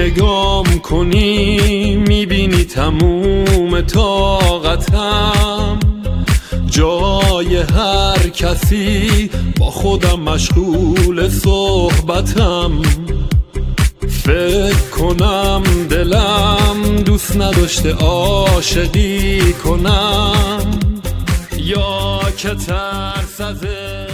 نگام کنی میبینی تموم طاقتم، جای هر کسی با خودم مشغول صحبتم. فکر کنم دلم دوست نداشته عاشقی کنم، یا که ترس از